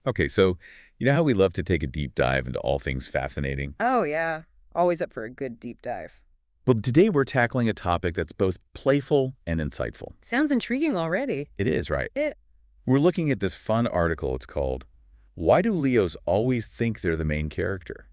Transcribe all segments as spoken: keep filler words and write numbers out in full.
Okay, so you know how we love to take a deep dive into all things fascinating? Oh, yeah. Always up for a good deep dive. Well, today we're tackling a topic that's both playful and insightful. Sounds intriguing already. It is, right? It. We're looking at this fun article. It's called, Why Do Leos Always Think They're the Main Character?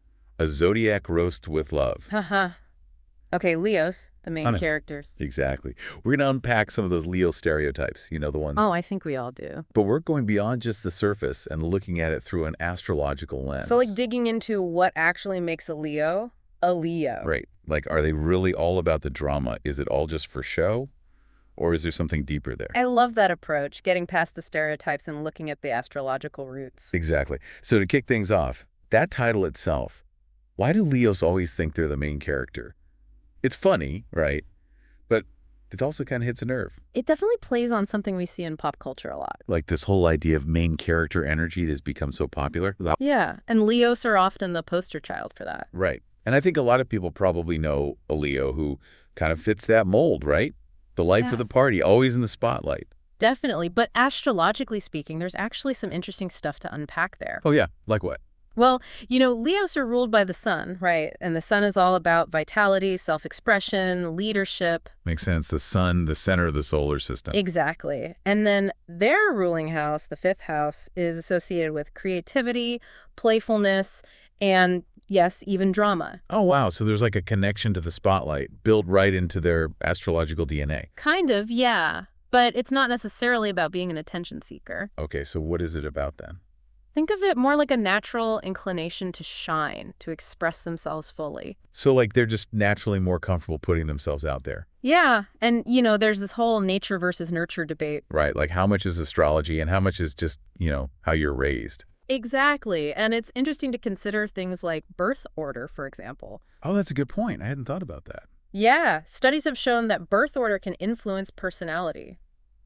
A Zodiac Roast with Love. Haha. Okay, Leos, the I main know. characters. Exactly. We're going to unpack some of those Leo stereotypes, you know, the ones. Oh, I think we all do. But we're going beyond just the surface and looking at it through an astrological lens. So, like, digging into what actually makes a Leo a Leo. Right. Like, are they really all about the drama? Is it all just for show? Or is there something deeper there? I love that approach, getting past the stereotypes and looking at the astrological roots. Exactly. So to kick things off, that title itself, why do Leos always think they're the main character? It's funny, right? But it also kind of hits a nerve. It definitely plays on something we see in pop culture a lot. Like this whole idea of main character energy that's become so popular. Yeah, and Leos are often the poster child for that. Right. And I think a lot of people probably know a Leo who kind of fits that mold, right? The life Yeah. of the party, always in the spotlight. Definitely, but astrologically speaking, there's actually some interesting stuff to unpack there. Oh, yeah. Like what? Well, you know, Leos are ruled by the sun, right? And the sun is all about vitality, self-expression, leadership. Makes sense. The sun, the center of the solar system. Exactly. And then their ruling house, the fifth house, is associated with creativity, playfulness, and yes, even drama. Oh, wow. So there's like a connection to the spotlight built right into their astrological D N A. Kind of, yeah. But it's not necessarily about being an attention seeker. Okay, so what is it about then? Think of it more like a natural inclination to shine, to express themselves fully. So like they're just naturally more comfortable putting themselves out there, Yeah, and you know, there's this whole nature versus nurture debate. right? Like how much is astrology and how much is just, you know, how you're raised? Exactly, and it's interesting to consider things like birth order, for example. Oh, that's a good point. I hadn't thought about that. Yeah, studies have shown that birth order can influence personality.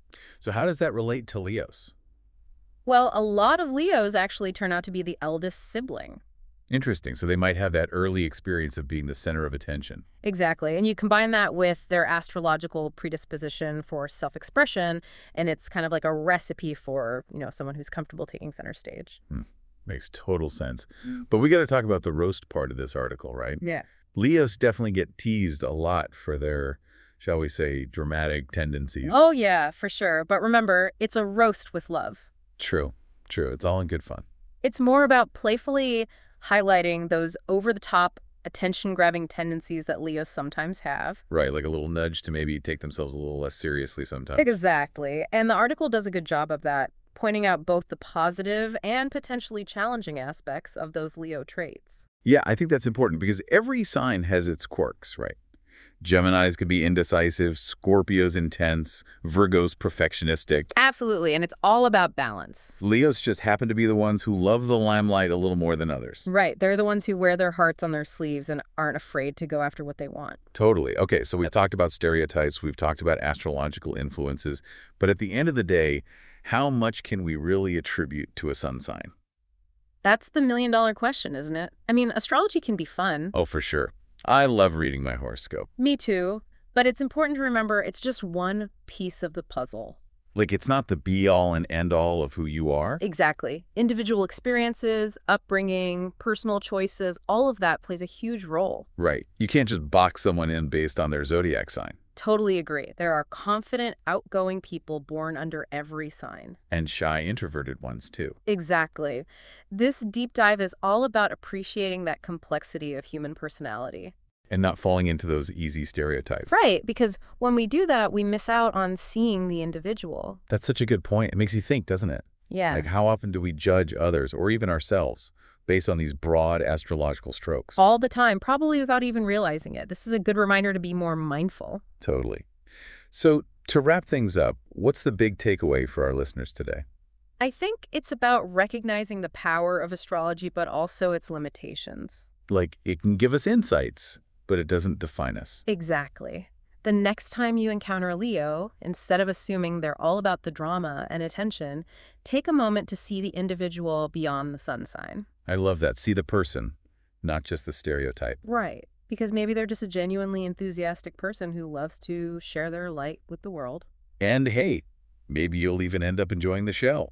So how does that relate to Leos? Well, a lot of Leos actually turn out to be the eldest sibling. Interesting. So they might have that early experience of being the center of attention. Exactly, and you combine that with their astrological predisposition for self-expression, and it's kind of like a recipe for, you know, someone who's comfortable taking center stage. Hmm. Makes total sense. But we got to talk about the roast part of this article, right? Yeah. Leos definitely get teased a lot for their, shall we say, dramatic tendencies. Oh, yeah, for sure. But remember, it's a roast with love. True, true. It's all in good fun. It's more about playfully highlighting those over-the-top, attention-grabbing tendencies that Leos sometimes have. Right, like a little nudge to maybe take themselves a little less seriously sometimes. Exactly. And the article does a good job of that, pointing out both the positive and potentially challenging aspects of those Leo traits. Yeah, I think that's important because every sign has its quirks, right? Geminis could be indecisive, Scorpio's intense, Virgo's perfectionistic. Absolutely, and it's all about balance. Leos just happen to be the ones who love the limelight a little more than others. Right, they're the ones who wear their hearts on their sleeves and aren't afraid to go after what they want. Totally. Okay, so we've talked about stereotypes, we've talked about astrological influences, but at the end of the day, how much can we really attribute to a sun sign? That's the million-dollar question, isn't it? I mean, astrology can be fun. Oh, for sure. I love reading my horoscope. Me too. But it's important to remember it's just one piece of the puzzle. Like, it's not the be-all and end-all of who you are. Exactly. Individual experiences, upbringing, personal choices, all of that plays a huge role. Right. You can't just box someone in based on their zodiac sign. Totally agree. There are confident, outgoing people born under every sign. And shy, introverted ones, too. Exactly. This deep dive is all about appreciating that complexity of human personality. And not falling into those easy stereotypes. Right, because when we do that, we miss out on seeing the individual. That's such a good point. It makes you think, doesn't it? Yeah. Like, how often do we judge others, or even ourselves, based on these broad astrological strokes? All the time, probably without even realizing it. This is a good reminder to be more mindful. Totally. So, to wrap things up, what's the big takeaway for our listeners today? I think it's about recognizing the power of astrology, but also its limitations. Like, it can give us insights, but it doesn't define us. Exactly. The next time you encounter a Leo, instead of assuming they're all about the drama and attention, take a moment to see the individual beyond the sun sign. I love that. See the person, not just the stereotype. Right. Because maybe they're just a genuinely enthusiastic person who loves to share their light with the world. And hey, maybe you'll even end up enjoying the show.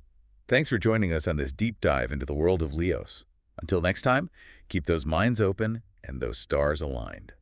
Thanks for joining us on this deep dive into the world of Leos. Until next time, keep those minds open and those stars aligned.